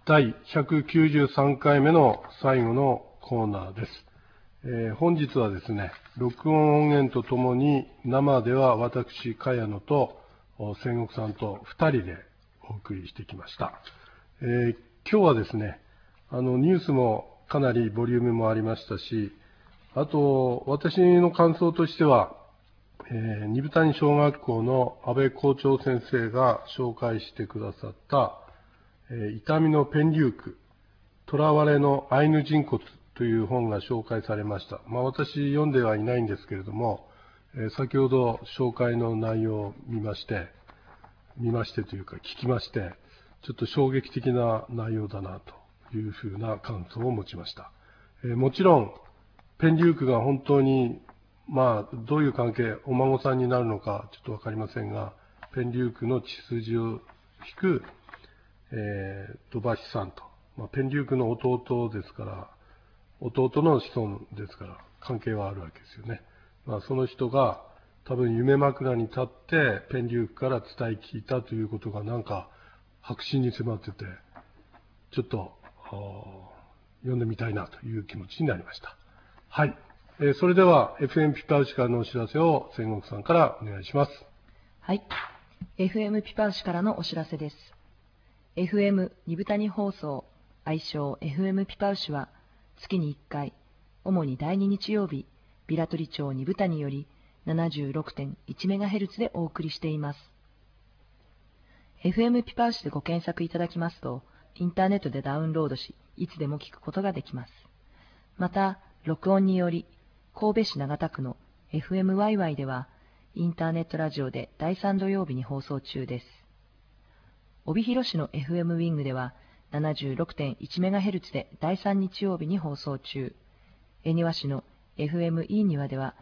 第193回目の最後のコーナーです。本日はですね、録音音源とともに生では私、茅野と仙石さんと2人でお送りしてきました。今日はですね、ニュースもかなりボリュームもありましたし、あと私の感想としては、二部谷小学校の安倍校長先生が紹介してくださった痛みのペンリューク、囚われのアイヌ人骨という本が紹介されました。私読んではいないんですけれども、先ほど紹介の内容を見ましてというか聞きまして、ちょっと衝撃的な内容だなというふうな感想を持ちました。もちろん、ペンリュークが本当に、どういう関係、お孫さんになるのかちょっとわかりませんが、ペンリュークの血筋を引く、土橋さんと、ペンリュークの弟ですから、弟の子孫ですから、関係はあるわけですよね。その人が多分夢枕に立ってペンリュークから伝え聞いたということがなんか白紙に迫ってて、ちょっと読んでみたいなという気持ちになりました。はい。それでは FM ピパウシからのお知らせを仙石さんからお願いします。 はい。FM ピパウシからのお知らせです。FM 二部谷放送、愛称 FM ピパウシは月に1回、主に第2日曜日、平取町二部谷より 76.1MHz でお送りしています。FM ピパウシでご検索いただきますと、インターネットでダウンロードし、いつでも聞くことができます。また、録音により、神戸市長田区の FMYY では、インターネットラジオで第3土曜日に放送中です。帯広市の FM ウィングでは 76.1MHz で第3日曜日に放送中。恵庭市の FM イーニワでは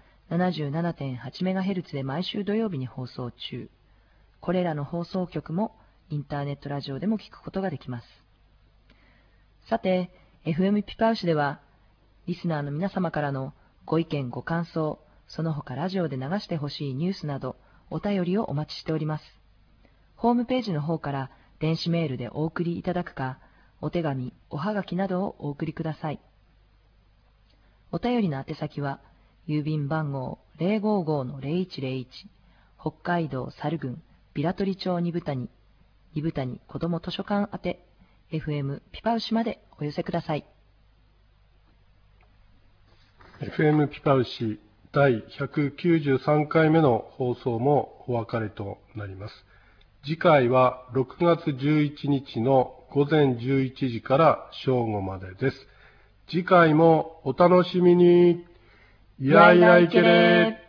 77.8MHz で毎週土曜日に放送中。これらの放送局もインターネットラジオでも聞くことができます。さて、FM ピパウシでは、リスナーの皆様からのご意見ご感想、その他ラジオで流してほしいニュースなど、お便りをお待ちしております。ホームページの方から電子メールでお送りいただくか、お手紙、おはがきなどをお送りください。お便りの宛先は、郵便番号 055-0101、北海道猿郡平取町二部谷子ども図書館宛て、FM ピパウシまでお寄せください。 FM ピパウシ第193回目の放送もお別れとなります。次回は6月11日の午前11時から正午までです。次回もお楽しみに。いやいやいけれ。